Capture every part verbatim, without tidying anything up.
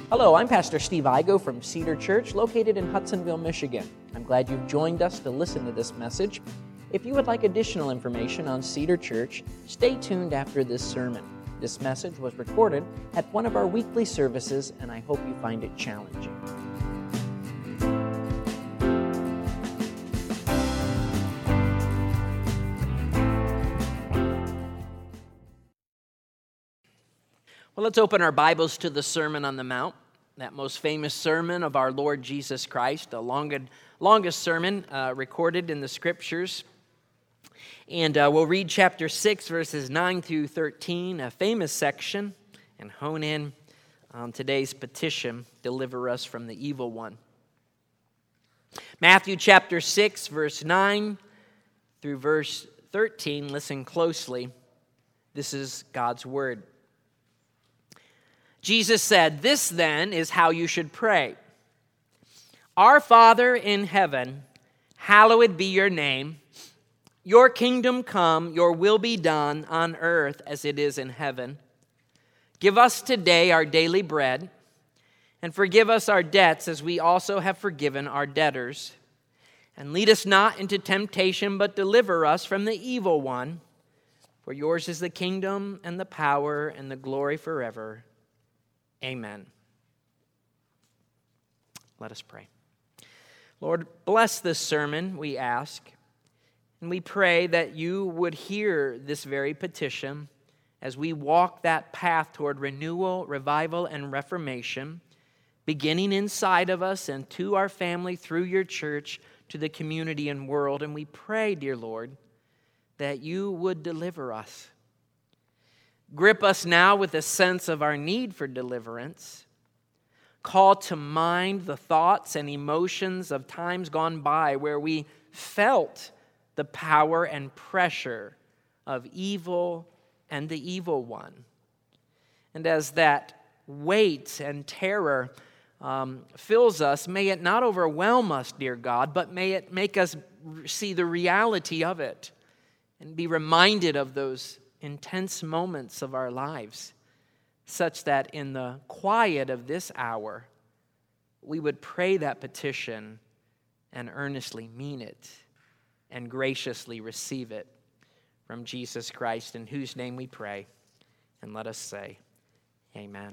Hello, I'm Pastor Steve Igo from Cedar Church, located in Hudsonville, Michigan. I'm glad you've joined us to listen to this message. If you would like additional information on Cedar Church, stay tuned after this sermon. This message was recorded at one of our weekly services, and I hope you find it challenging. Well, let's open our Bibles to the Sermon on the Mount, that most famous sermon of our Lord Jesus Christ, the longest, longest sermon uh, recorded in the Scriptures. And uh, we'll read chapter six, verses nine through thirteen, a famous section, and hone in on today's petition, deliver us from the evil one. Matthew chapter six, verse nine through verse thirteen, listen closely. This is God's word. Jesus said, "This then is how you should pray. Our Father in heaven, hallowed be your name. Your kingdom come, your will be done on earth as it is in heaven. Give us today our daily bread, and forgive us our debts as we also have forgiven our debtors. And lead us not into temptation, but deliver us from the evil one. For yours is the kingdom and the power and the glory forever. Amen." Let us pray. Lord, bless this sermon, we ask. And we pray that you would hear this very petition as we walk that path toward renewal, revival, and reformation, beginning inside of us and to our family through your church, to the community and world. And we pray, dear Lord, that you would deliver us. Grip us now with a sense of our need for deliverance. Call to mind the thoughts and emotions of times gone by where we felt the power and pressure of evil and the evil one. And as that weight and terror um, fills us, may it not overwhelm us, dear God, but may it make us see the reality of it and be reminded of those intense moments of our lives, such that in the quiet of this hour, we would pray that petition and earnestly mean it and graciously receive it from Jesus Christ, in whose name we pray. And let us say, amen.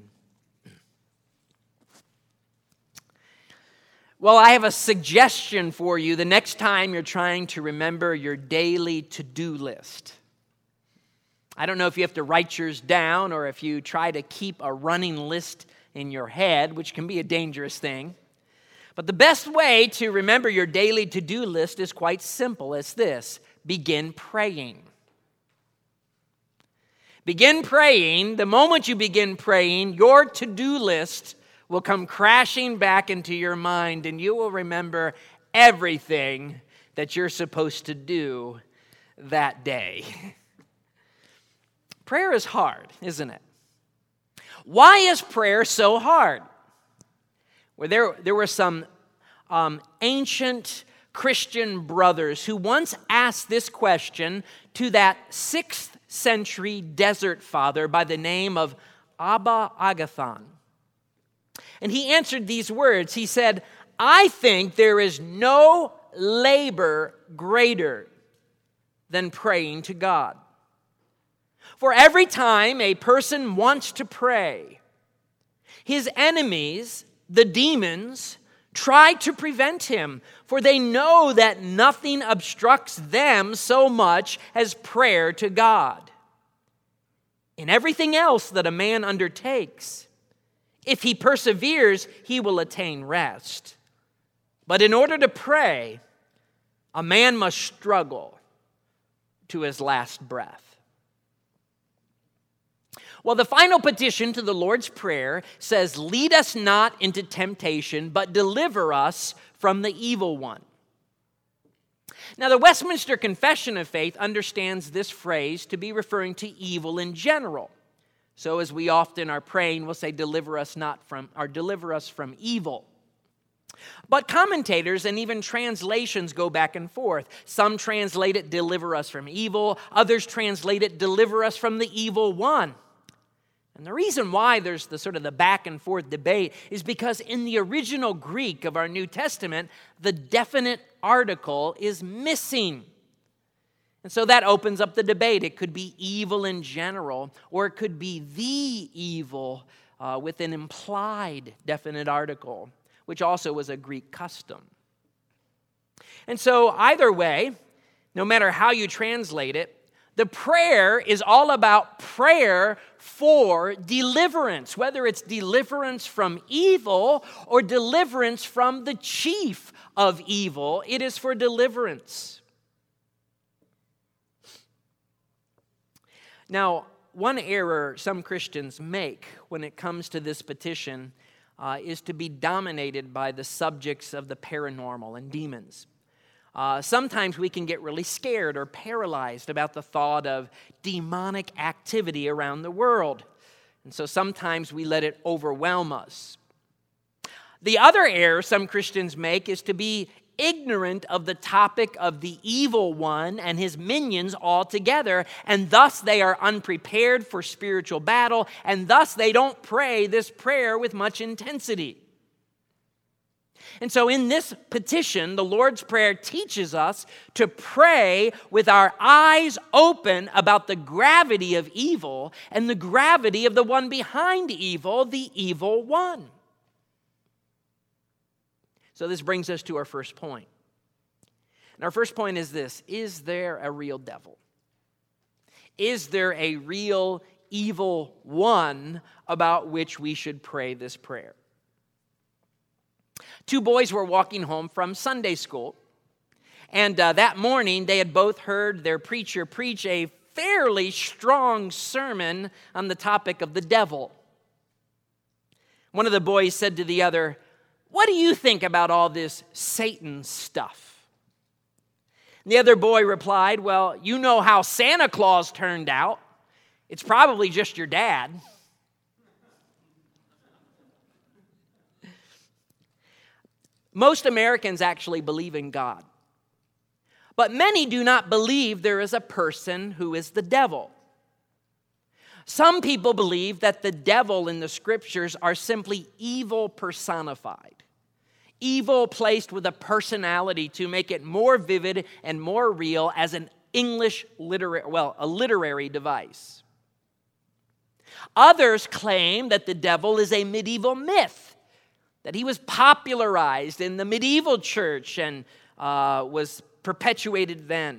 Well, I have a suggestion for you the next time you're trying to remember your daily to-do list. I don't know if you have to write yours down or if you try to keep a running list in your head, which can be a dangerous thing. But the best way to remember your daily to-do list is quite simple. It's this: begin praying. Begin praying. The moment you begin praying, your to-do list will come crashing back into your mind, and you will remember everything that you're supposed to do that day. Prayer is hard, isn't it? Why is prayer so hard? Well, there, there were some um, ancient Christian brothers who once asked this question to that sixth century desert father by the name of Abba Agathon. And he answered these words. He said, "I think there is no labor greater than praying to God. For every time a person wants to pray, his enemies, the demons, try to prevent him, for they know that nothing obstructs them so much as prayer to God. In everything else that a man undertakes, if he perseveres, he will attain rest. But in order to pray, a man must struggle to his last breath." Well, the final petition to the Lord's Prayer says, "Lead us not into temptation, but deliver us from the evil one." Now, the Westminster Confession of Faith understands this phrase to be referring to evil in general. So as we often are praying, we'll say, "Deliver us not from," or "Deliver us from evil." But commentators and even translations go back and forth. Some translate it, "Deliver us from evil." Others translate it, "Deliver us from the evil one." And the reason why there's the sort of the back and forth debate is because in the original Greek of our New Testament, the definite article is missing. And so that opens up the debate. It could be evil in general, or it could be the evil uh, with an implied definite article, which also was a Greek custom. And so either way, no matter how you translate it, the prayer is all about prayer for deliverance, whether it's deliverance from evil or deliverance from the chief of evil. It is for deliverance. Now, one error some Christians make when it comes to this petition uh, is to be dominated by the subjects of the paranormal and demons. Uh, sometimes we can get really scared or paralyzed about the thought of demonic activity around the world. And so sometimes we let it overwhelm us. The other error some Christians make is to be ignorant of the topic of the evil one and his minions altogether, and thus they are unprepared for spiritual battle, and thus they don't pray this prayer with much intensity. And so in this petition, the Lord's Prayer teaches us to pray with our eyes open about the gravity of evil and the gravity of the one behind evil, the evil one. So this brings us to our first point. And our first point is this: is there a real devil? Is there a real evil one about which we should pray this prayer? Two boys were walking home from Sunday school, and uh, that morning they had both heard their preacher preach a fairly strong sermon on the topic of the devil. One of the boys said to the other, "What do you think about all this Satan stuff?" And the other boy replied, "Well, you know how Santa Claus turned out. It's probably just your dad." Most Americans actually believe in God, but many do not believe there is a person who is the devil. Some people believe that the devil in the scriptures are simply evil personified, evil placed with a personality to make it more vivid and more real as an English literary, well, a literary device. Others claim that the devil is a medieval myth, that he was popularized in the medieval church and uh, was perpetuated then.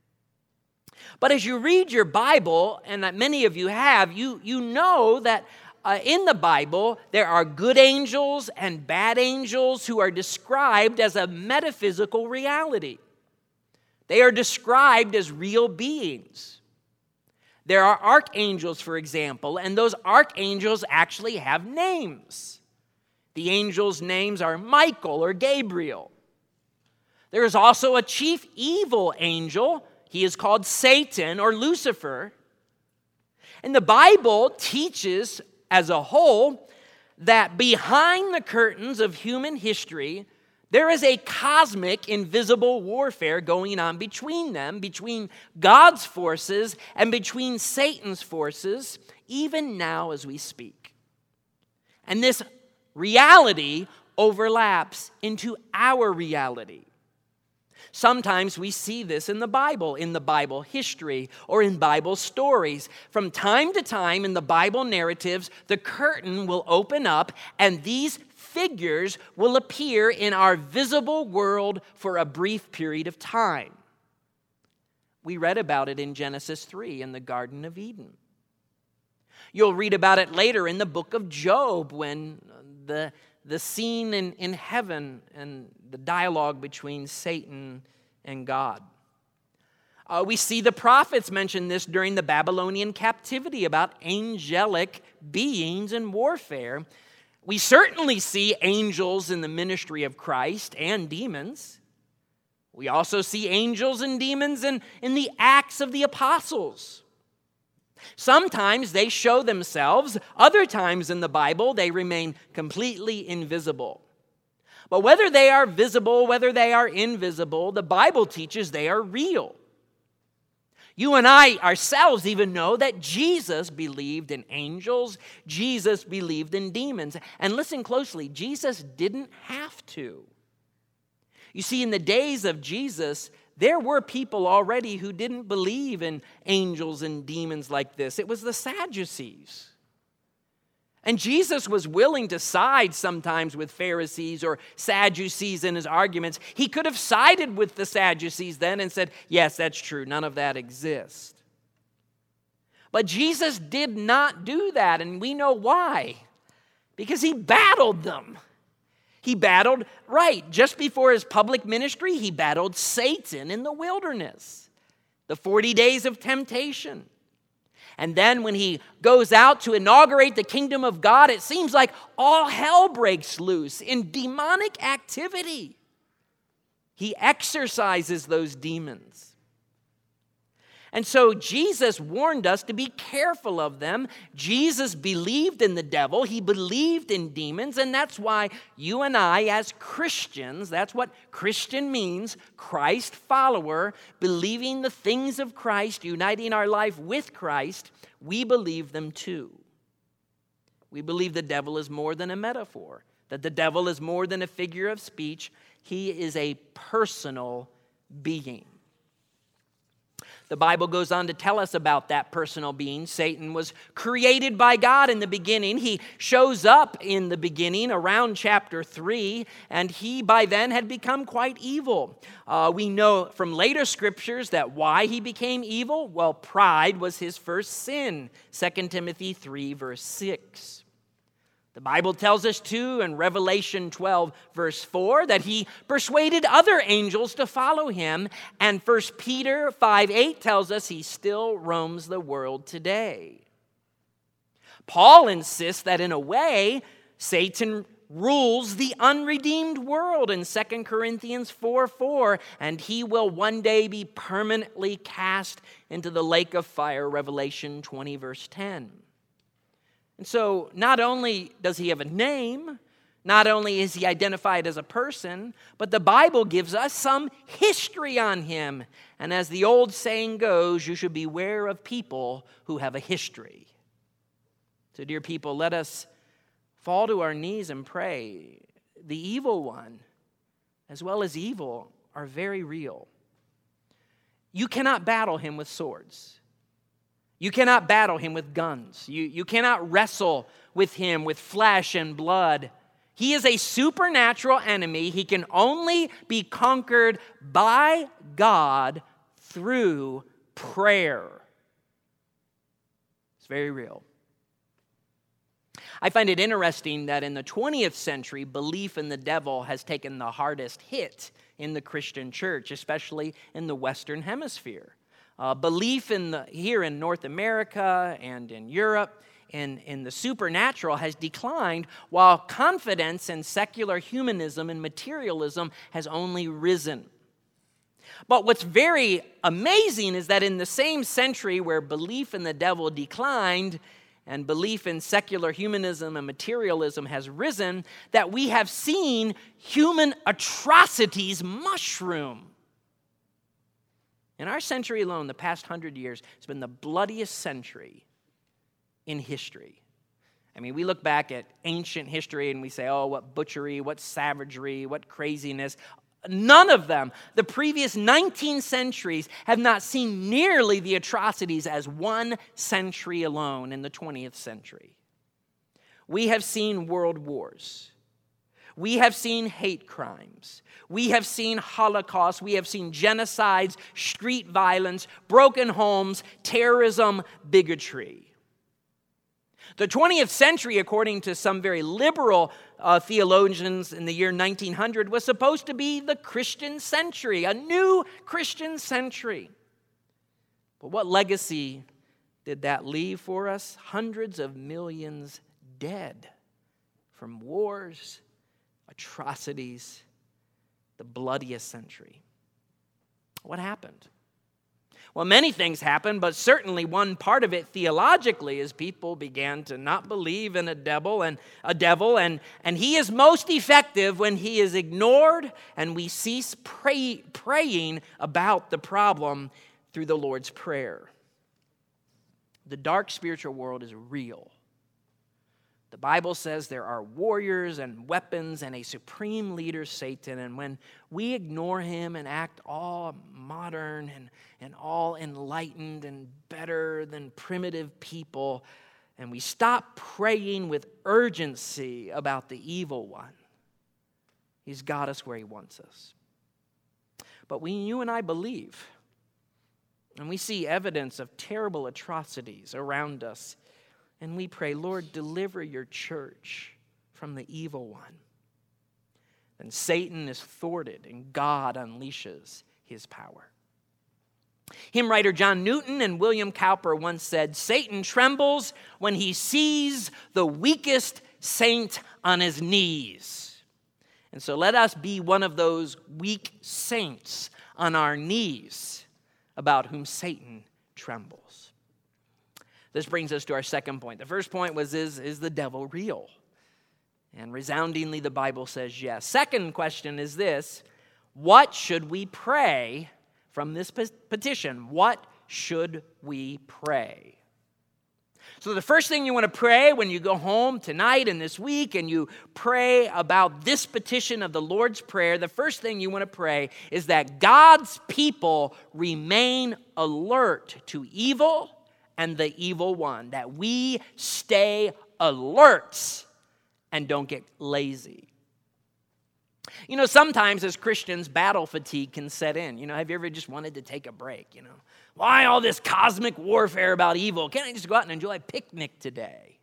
But as you read your Bible, and that many of you have, you, you know that uh, in the Bible there are good angels and bad angels who are described as a metaphysical reality. They are described as real beings. There are archangels, for example, and those archangels actually have names. The angels' names are Michael or Gabriel. There is also a chief evil angel. He is called Satan or Lucifer. And the Bible teaches as a whole that behind the curtains of human history, there is a cosmic invisible warfare going on between them, between God's forces and between Satan's forces, even now as we speak. And this reality overlaps into our reality. Sometimes we see this in the Bible, in the Bible history, or in Bible stories. From time to time in the Bible narratives, the curtain will open up and these figures will appear in our visible world for a brief period of time. We read about it in Genesis three in the Garden of Eden. You'll read about it later in the book of Job when the, the scene in, in heaven and the dialogue between Satan and God. Uh, we see the prophets mention this during the Babylonian captivity about angelic beings and warfare. We certainly see angels in the ministry of Christ and demons. We also see angels and demons in, in the Acts of the Apostles. Sometimes they show themselves. Other times in the Bible, they remain completely invisible. But whether they are visible, whether they are invisible, the Bible teaches they are real. You and I ourselves even know that Jesus believed in angels. Jesus believed in demons. And listen closely, Jesus didn't have to. You see, in the days of Jesus, there were people already who didn't believe in angels and demons like this. It was the Sadducees. And Jesus was willing to side sometimes with Pharisees or Sadducees in his arguments. He could have sided with the Sadducees then and said, yes, that's true, none of that exists. But Jesus did not do that, and we know why. Because he battled them. He battled, right, just before his public ministry, he battled Satan in the wilderness. The forty days of temptation. And then when he goes out to inaugurate the kingdom of God, it seems like all hell breaks loose in demonic activity. He exorcises those demons. And so Jesus warned us to be careful of them. Jesus believed in the devil. He believed in demons. And that's why you and I as Christians, that's what Christian means, Christ follower, believing the things of Christ, uniting our life with Christ, we believe them too. We believe the devil is more than a metaphor, that the devil is more than a figure of speech. He is a personal being. The Bible goes on to tell us about that personal being. Satan was created by God in the beginning. He shows up in the beginning around chapter three, and he by then had become quite evil. Uh, we know from later scriptures that why he became evil? Well, pride was his first sin. Second Timothy three, verse six. The Bible tells us too in Revelation twelve, verse four, that he persuaded other angels to follow him. And First Peter five, eight tells us he still roams the world today. Paul insists that in a way, Satan rules the unredeemed world in Second Corinthians four, four, and he will one day be permanently cast into the lake of fire, Revelation twenty, verse ten. And so not only does he have a name, not only is he identified as a person, but the Bible gives us some history on him. And as the old saying goes, you should beware of people who have a history. So dear people, let us fall to our knees and pray. The evil one, as well as evil, are very real. You cannot battle him with swords. You cannot battle him with guns. You, you cannot wrestle with him with flesh and blood. He is a supernatural enemy. He can only be conquered by God through prayer. It's very real. I find it interesting that in the twentieth century, belief in the devil has taken the hardest hit in the Christian church, especially in the Western Hemisphere. Uh, belief in the, here in North America and in Europe in, in the supernatural has declined, while confidence in secular humanism and materialism has only risen. But what's very amazing is that in the same century where belief in the devil declined and belief in secular humanism and materialism has risen, that we have seen human atrocities mushroom. In our century alone, the past hundred years, it's been the bloodiest century in history. I mean, we look back at ancient history and we say, oh, what butchery, what savagery, what craziness. None of them, the previous nineteen centuries, have not seen nearly the atrocities as one century alone in the twentieth century. We have seen world wars. We have seen hate crimes. We have seen Holocaust. We have seen genocides, street violence, broken homes, terrorism, bigotry. The twentieth century, according to some very liberal uh, theologians in the year nineteen hundred, was supposed to be the Christian century, a new Christian century. But what legacy did that leave for us? Hundreds of millions dead from wars, atrocities, the bloodiest century. What happened? Well, many things happened, but certainly one part of it theologically is people began to not believe in a devil and a devil, and, and he is most effective when he is ignored and we cease pray, praying about the problem. through the Lord's Prayer. The dark spiritual world is real. The Bible says there are warriors and weapons and a supreme leader, Satan. And when we ignore him and act all modern and, and all enlightened and better than primitive people, and we stop praying with urgency about the evil one, he's got us where he wants us. But when you and I believe, and we see evidence of terrible atrocities around us, and we pray, Lord, deliver your church from the evil one, then Satan is thwarted and God unleashes his power. Hymn writer John Newton and William Cowper once said, Satan trembles when he sees the weakest saint on his knees. And so let us be one of those weak saints on our knees about whom Satan trembles. This brings us to our second point. The first point was, is, is the devil real? And resoundingly, the Bible says yes. Second question is this: what should we pray from this petition? What should we pray? So the first thing you want to pray when you go home tonight and this week and you pray about this petition of the Lord's Prayer, the first thing you want to pray is that God's people remain alert to evil and the evil one, that we stay alert and don't get lazy. You know, sometimes as Christians, battle fatigue can set in. You know, have you ever just wanted to take a break? You know, why all this cosmic warfare about evil? Can't I just go out and enjoy a picnic today?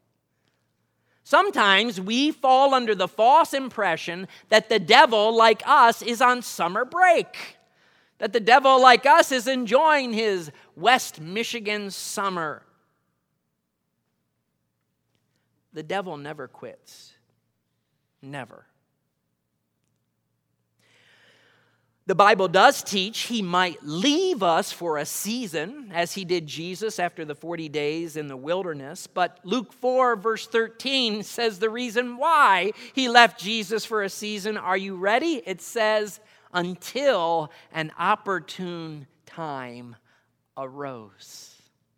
Sometimes we fall under the false impression that the devil, like us, is on summer break. That the devil, like us, is enjoying his West Michigan summer. The devil never quits. Never. The Bible does teach he might leave us for a season, as he did Jesus after the forty days in the wilderness. But Luke four, verse thirteen says the reason why he left Jesus for a season. Are you ready? It says, until an opportune time arose.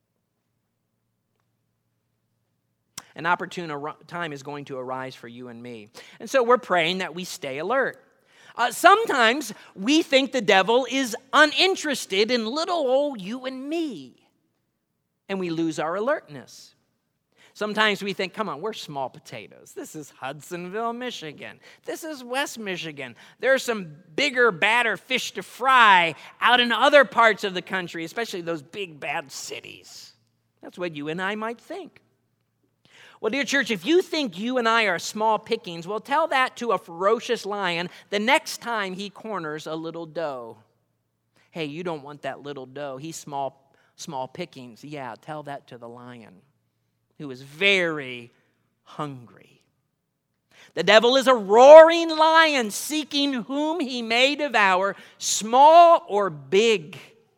An opportune ar- time is going to arise for you and me. And so we're praying that we stay alert. Uh, sometimes we think the devil is uninterested in little old you and me, and we lose our alertness. Sometimes we think, come on, we're small potatoes. This is Hudsonville, Michigan. This is West Michigan. There are some bigger, badder fish to fry out in other parts of the country, especially those big, bad cities. That's what you and I might think. Well, dear church, if you think you and I are small pickings, well, tell that to a ferocious lion the next time he corners a little doe. Hey, you don't want that little doe. He's small, small pickings. Yeah, tell that to the lion, who is very hungry. The devil is a roaring lion seeking whom he may devour, small or big.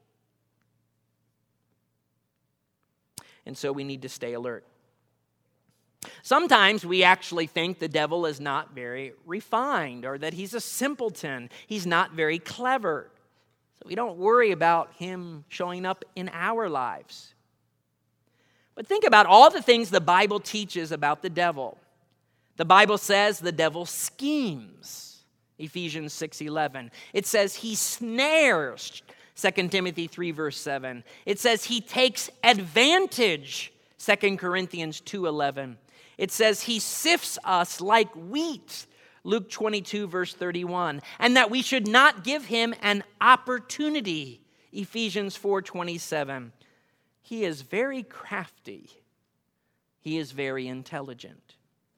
And so we need to stay alert. Sometimes we actually think the devil is not very refined, or that he's a simpleton. He's not very clever. So we don't worry about him showing up in our lives. But think about all the things the Bible teaches about the devil. The Bible says the devil schemes, Ephesians six eleven. It says he snares, Second Timothy three, verse seven. It says he takes advantage, Second Corinthians two eleven. It says he sifts us like wheat, Luke twenty-two, verse thirty-one. And that we should not give him an opportunity, Ephesians four twenty-seven. He is very crafty. He is very intelligent.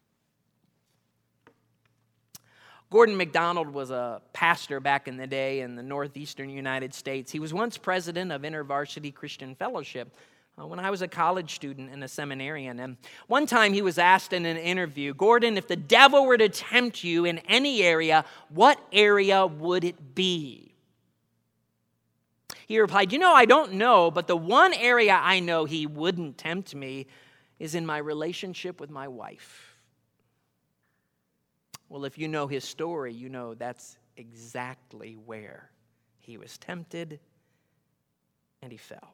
Gordon MacDonald was a pastor back in the day in the northeastern United States. He was once president of InterVarsity Christian Fellowship uh, when I was a college student and a seminarian. And one time he was asked in an interview, Gordon, if the devil were to tempt you in any area, what area would it be? He replied, you know, I don't know, but the one area I know he wouldn't tempt me is in my relationship with my wife. Well, if you know his story, you know that's exactly where he was tempted and he fell.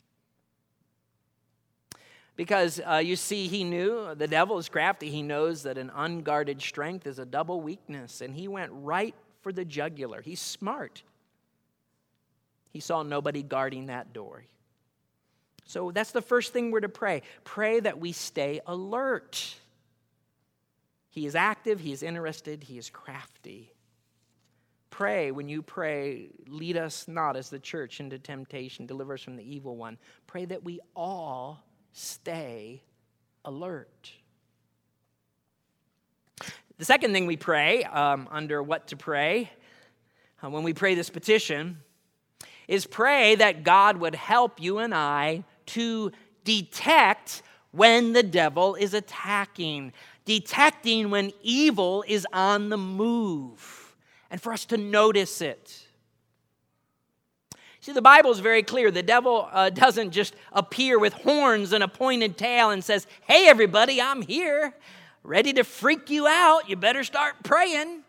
Because uh, you see, he knew, the devil is crafty. He knows that an unguarded strength is a double weakness, and he went right for the jugular. He's smart. He saw nobody guarding that door. So that's the first thing we're to pray. Pray that we stay alert. He is active, he is interested, he is crafty. Pray, when you pray, lead us not as the church into temptation, deliver us from the evil one. Pray that we all stay alert. The second thing we pray, um, under what to pray, uh, when we pray this petition, is pray that God would help you and I to detect when the devil is attacking, detecting when evil is on the move, and for us to notice it. See, the Bible is very clear. The devil uh, doesn't just appear with horns and a pointed tail and says, "Hey, everybody, I'm here, ready to freak you out. You better start praying."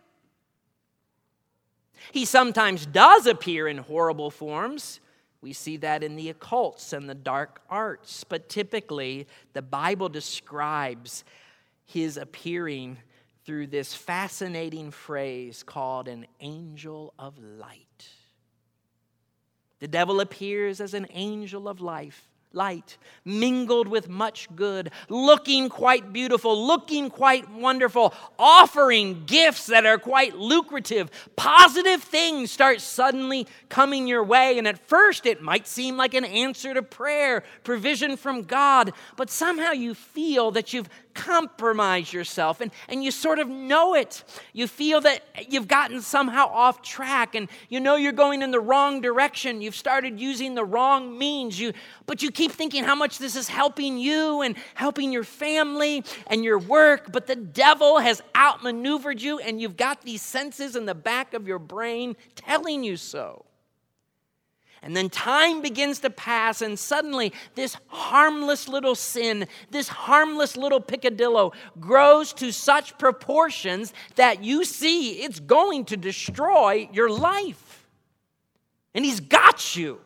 He sometimes does appear in horrible forms. We see that in the occults and the dark arts. But typically, the Bible describes his appearing through this fascinating phrase called an angel of light. The devil appears as an angel of life, light, mingled with much good, looking quite beautiful, looking quite wonderful, offering gifts that are quite lucrative. Positive things start suddenly coming your way, and at first it might seem like an answer to prayer, provision from God, but somehow you feel that you've compromised yourself, and, and you sort of know it. You feel that you've gotten somehow off track, and you know you're going in the wrong direction. You've started using the wrong means, you, but you keep thinking how much this is helping you and helping your family and your work, but the devil has outmaneuvered you, and you've got these senses in the back of your brain telling you so. And then time begins to pass, and suddenly this harmless little sin, this harmless little picadillo grows to such proportions that you see it's going to destroy your life. And he's got you.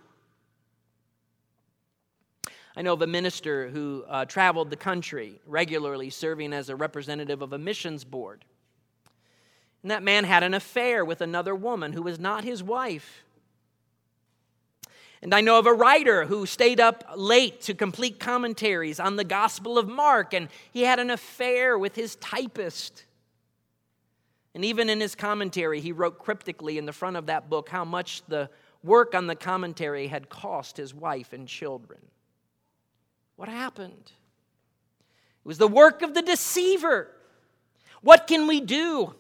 I know of a minister who uh, traveled the country regularly, serving as a representative of a missions board. And that man had an affair with another woman who was not his wife. And I know of a writer who stayed up late to complete commentaries on the Gospel of Mark, and he had an affair with his typist. And even in his commentary, he wrote cryptically in the front of that book how much the work on the commentary had cost his wife and children. What happened? It was the work of the deceiver. What can we do?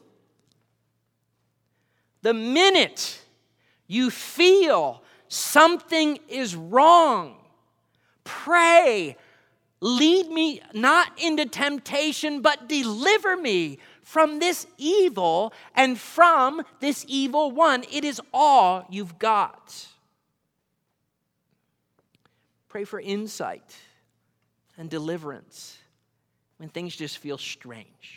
The minute you feel something is wrong, pray, lead me not into temptation, but deliver me from this evil and from this evil one. It is all you've got. Pray for insight and deliverance when things just feel strange.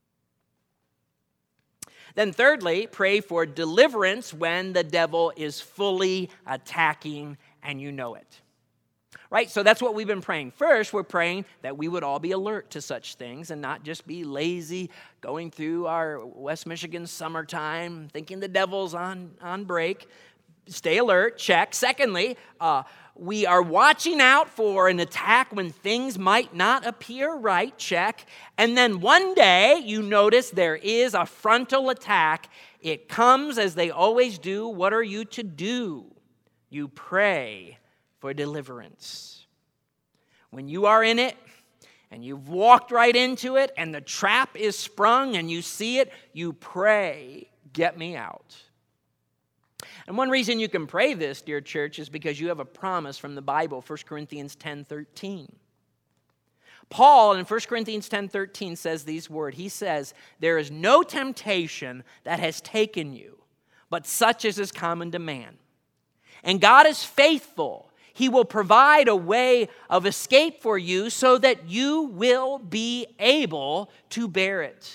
Then thirdly, pray for deliverance when the devil is fully attacking and you know it. Right? So that's what we've been praying. First, we're praying that we would all be alert to such things and not just be lazy going through our West Michigan summertime thinking the devil's on, on break. Stay alert, check. Secondly, uh, we are watching out for an attack when things might not appear right, check. And then one day you notice there is a frontal attack. It comes as they always do. What are you to do? You pray for deliverance. When you are in it and you've walked right into it and the trap is sprung and you see it, you pray, get me out. And one reason you can pray this, dear church, is because you have a promise from the Bible, First Corinthians ten thirteen. Paul in First Corinthians ten thirteen says these words. He says, "There is no temptation that has taken you, but such as is common to man. And God is faithful. He will provide a way of escape for you so that you will be able to bear it."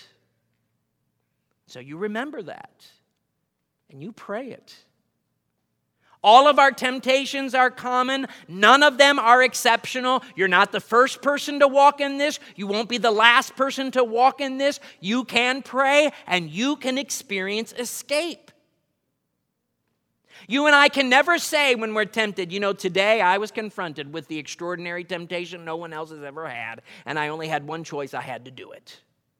So you remember that, and you pray it. All of our temptations are common. None of them are exceptional. You're not the first person to walk in this. You won't be the last person to walk in this. You can pray and you can experience escape. You and I can never say when we're tempted, you know, today I was confronted with the extraordinary temptation no one else has ever had, and I only had one choice, I had to do it.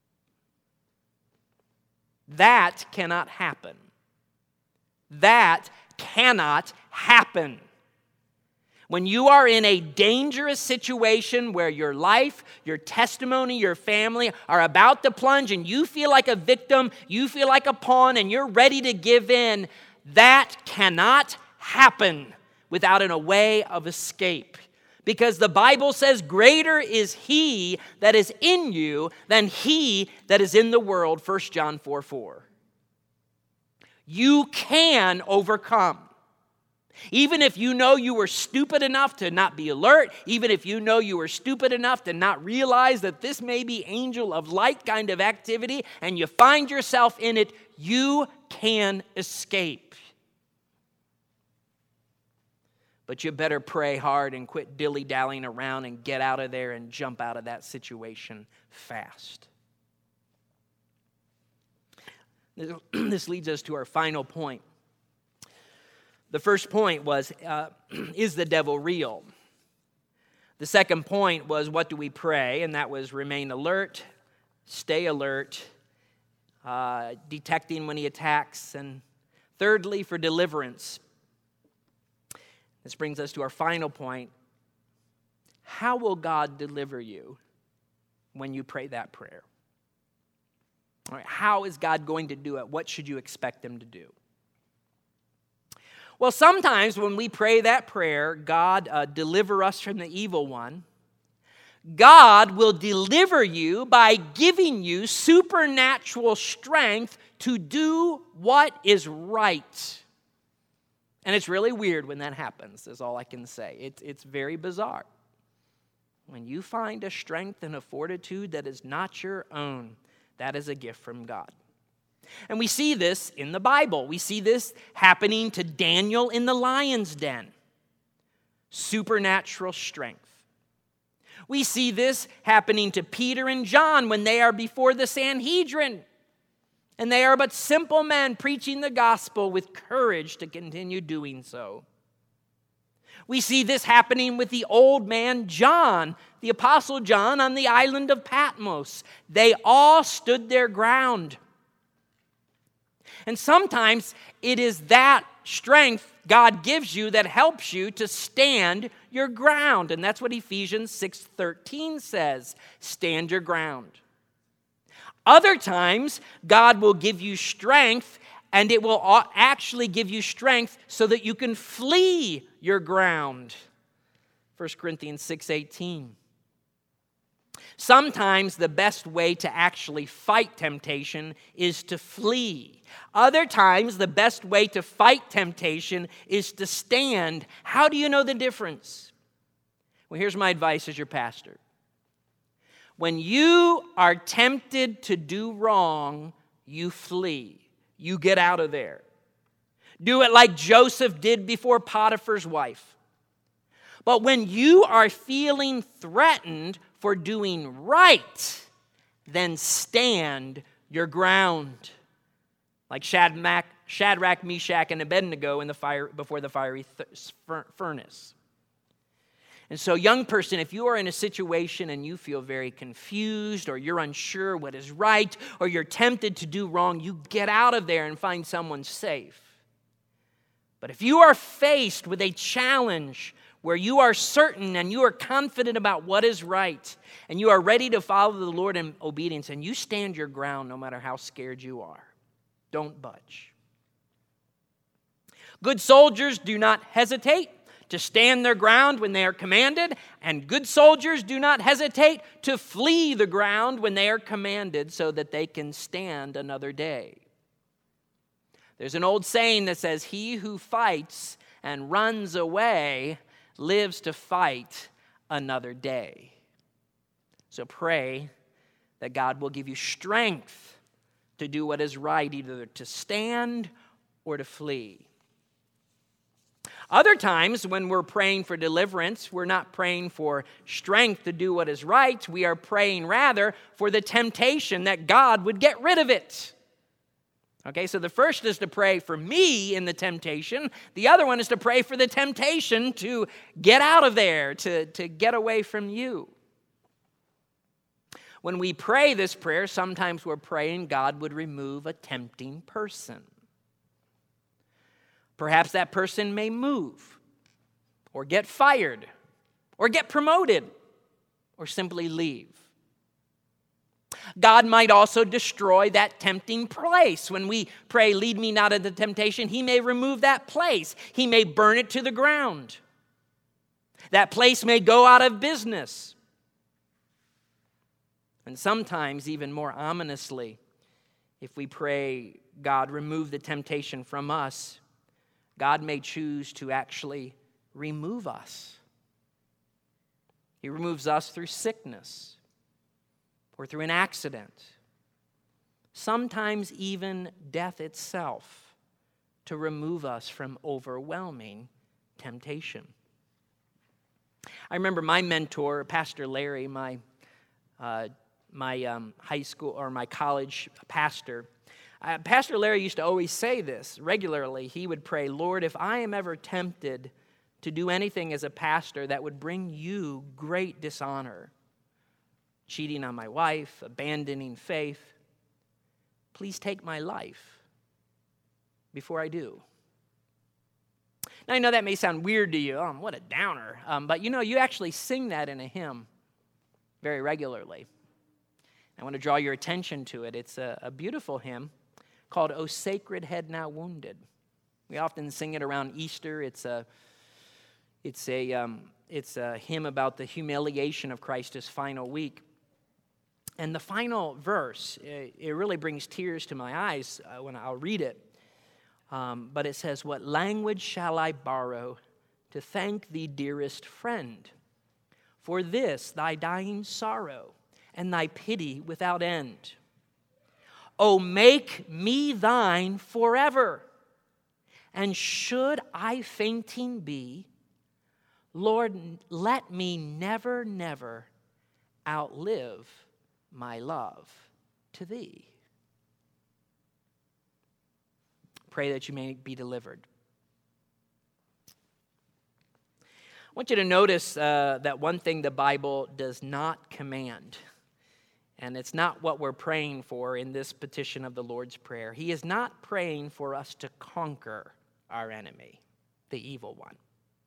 That cannot happen. That cannot happen. When you are in a dangerous situation where your life, your testimony, your family are about to plunge and you feel like a victim, you feel like a pawn, and you're ready to give in, that cannot happen without a way of escape. Because the Bible says, greater is he that is in you than he that is in the world, First John four four. You can overcome. Even if you know you were stupid enough to not be alert, even if you know you were stupid enough to not realize that this may be angel of light kind of activity, and you find yourself in it, you can escape. But you better pray hard and quit dilly-dallying around and get out of there and jump out of that situation fast. This leads us to our final point. The first point was, uh, is the devil real? The second point was, what do we pray? And that was remain alert, stay alert, uh, detecting when he attacks. And thirdly, for deliverance. This brings us to our final point. How will God deliver you when you pray that prayer? All right, how is God going to do it? What should you expect him to do? Well, sometimes when we pray that prayer, God uh, deliver us from the evil one. God will deliver you by giving you supernatural strength to do what is right. And it's really weird when that happens, is all I can say. It's, it's very bizarre. When you find a strength and a fortitude that is not your own, that is a gift from God. And we see this in the Bible. We see this happening to Daniel in the lion's den. Supernatural strength. We see this happening to Peter and John when they are before the Sanhedrin. And they are but simple men preaching the gospel with courage to continue doing so. We see this happening with the old man John, the Apostle John, on the island of Patmos. They all stood their ground. And sometimes it is that strength God gives you that helps you to stand your ground. And that's what Ephesians six thirteen says, stand your ground. Other times, God will give you strength, and it will actually give you strength so that you can flee your ground. First Corinthians six eighteen. Sometimes the best way to actually fight temptation is to flee. Other times, the best way to fight temptation is to stand. How do you know the difference? Well, here's my advice as your pastor. When you are tempted to do wrong, you flee. You get out of there. Do it like Joseph did before Potiphar's wife. But when you are feeling threatened for doing right, then stand your ground. Like Shadrach, Shadrach, Meshach, and Abednego in the fire before the fiery th- furnace. And so, young person, if you are in a situation and you feel very confused, or you're unsure what is right, or you're tempted to do wrong, you get out of there and find someone safe. But if you are faced with a challenge where you are certain and you are confident about what is right, and you are ready to follow the Lord in obedience, and you stand your ground no matter how scared you are, don't budge. Good soldiers do not hesitate to stand their ground when they are commanded, and good soldiers do not hesitate to flee the ground when they are commanded so that they can stand another day. There's an old saying that says, he who fights and runs away lives to fight another day. So pray that God will give you strength to do what is right, either to stand or to flee. Other times when we're praying for deliverance, we're not praying for strength to do what is right. We are praying rather for the temptation that God would get rid of it. Okay, so the first is to pray for me in the temptation. The other one is to pray for the temptation to get out of there, to, to get away from you. When we pray this prayer, sometimes we're praying God would remove a tempting person. Perhaps that person may move, or get fired, or get promoted, or simply leave. God might also destroy that tempting place. When we pray, lead me not into temptation, he may remove that place. He may burn it to the ground. That place may go out of business. And sometimes, even more ominously, if we pray, God, remove the temptation from us, God may choose to actually remove us. He removes us through sickness or through an accident, sometimes even death itself, to remove us from overwhelming temptation. I remember my mentor, Pastor Larry, my uh, my um, high school or my college pastor. Uh, Pastor Larry used to always say this regularly. He would pray, Lord, if I am ever tempted to do anything as a pastor that would bring you great dishonor, cheating on my wife, abandoning faith, please take my life before I do. Now, I know that may sound weird to you. Oh, what a downer. Um, but you know, you actually sing that in a hymn very regularly. I want to draw your attention to it. It's a, a beautiful hymn called O Sacred Head Now Wounded. We often sing it around Easter. It's a, it's a, um, it's a hymn about the humiliation of Christ's final week. And the final verse, it, it really brings tears to my eyes uh, when I'll read it. Um, but it says, what language shall I borrow to thank thee, dearest friend, for this thy dying sorrow and thy pity without end? O make me thine forever, and should I fainting be, Lord, let me never, never outlive my love to thee. Pray that you may be delivered. I want you to notice uh, that one thing the Bible does not command, and it's not what we're praying for in this petition of the Lord's Prayer. He is not praying for us to conquer our enemy, the evil one.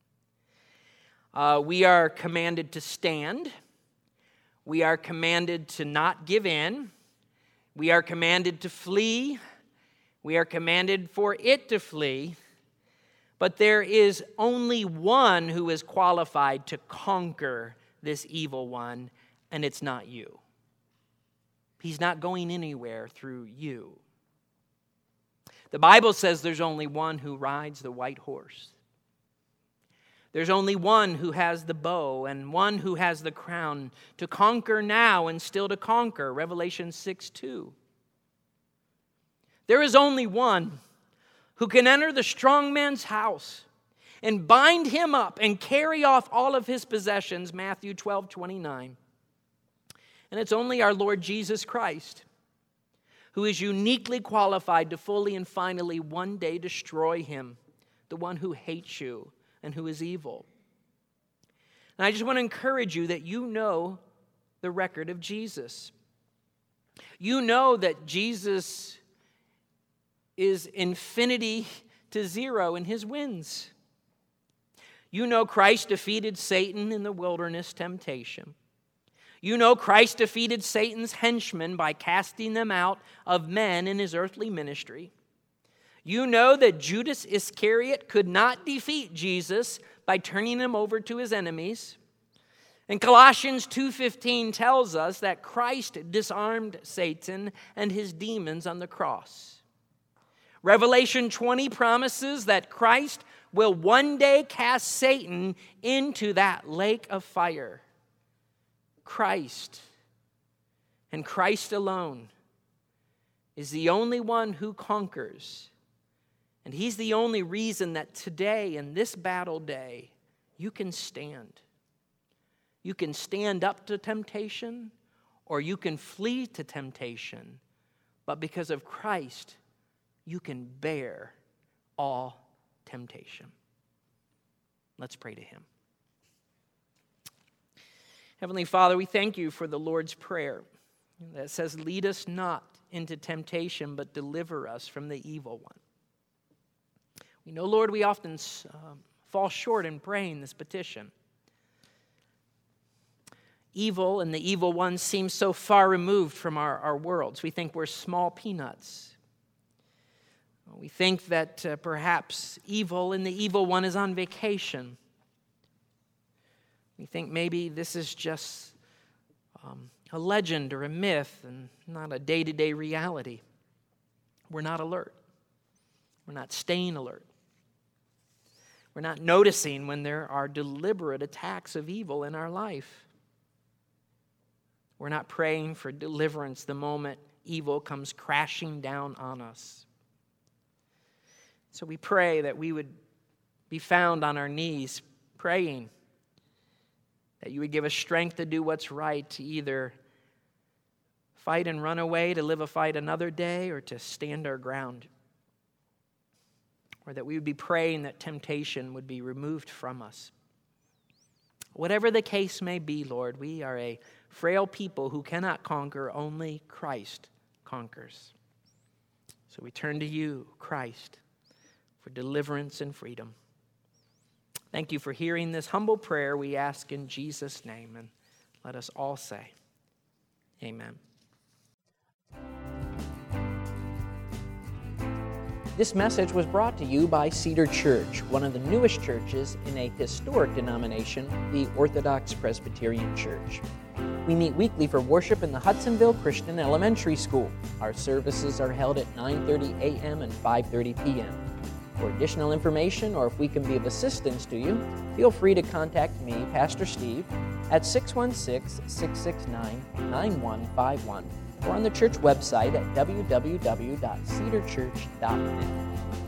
Uh, we are commanded to stand. We are commanded to not give in. We are commanded to flee. We are commanded for it to flee. But there is only one who is qualified to conquer this evil one, and it's not you. He's not going anywhere through you. The Bible says there's only one who rides the white horse. There's only one who has the bow and one who has the crown to conquer now and still to conquer. Revelation six two. There is only one who can enter the strong man's house and bind him up and carry off all of his possessions. Matthew twelve twenty-nine. And it's only our Lord Jesus Christ who is uniquely qualified to fully and finally one day destroy him, the one who hates you and who is evil. And I just want to encourage you that you know the record of Jesus. You know that Jesus is infinity to zero in his wins. You know Christ defeated Satan in the wilderness temptation. You know Christ defeated Satan's henchmen by casting them out of men in his earthly ministry. You know that Judas Iscariot could not defeat Jesus by turning him over to his enemies. And Colossians two fifteen tells us that Christ disarmed Satan and his demons on the cross. Revelation twenty promises that Christ will one day cast Satan into that lake of fire. Christ, and Christ alone, is the only one who conquers And he's the only reason that today, in this battle day, you can stand. You can stand up to temptation, or you can flee to temptation. But because of Christ, you can bear all temptation. Let's pray to him. Heavenly Father, we thank you for the Lord's Prayer that says, lead us not into temptation, but deliver us from the evil one. We know, Lord, we often um, fall short in praying this petition. Evil and the evil one seem so far removed from our, our worlds. We think we're small peanuts. We think that uh, perhaps evil and the evil one is on vacation. We think maybe this is just um, a legend or a myth and not a day-to-day reality. We're not alert. We're not staying alert. We're not noticing when there are deliberate attacks of evil in our life. We're not praying for deliverance the moment evil comes crashing down on us. So we pray that we would be found on our knees praying, that you would give us strength to do what's right, to either fight and run away, to live a fight another day, or to stand our ground. Or that we would be praying that temptation would be removed from us. Whatever the case may be, Lord, we are a frail people who cannot conquer, only Christ conquers. So we turn to you, Christ, for deliverance and freedom. Thank you for hearing this humble prayer we ask in Jesus' name, and let us all say, amen. This message was brought to you by Cedar Church, one of the newest churches in a historic denomination, the Orthodox Presbyterian Church. We meet weekly for worship in the Hudsonville Christian Elementary School. Our services are held at nine thirty a.m. and five thirty p.m. For additional information, or if we can be of assistance to you, feel free to contact me, Pastor Steve, at six one six, six six nine, nine one five one, or on the church website at w w w dot cedar church dot net.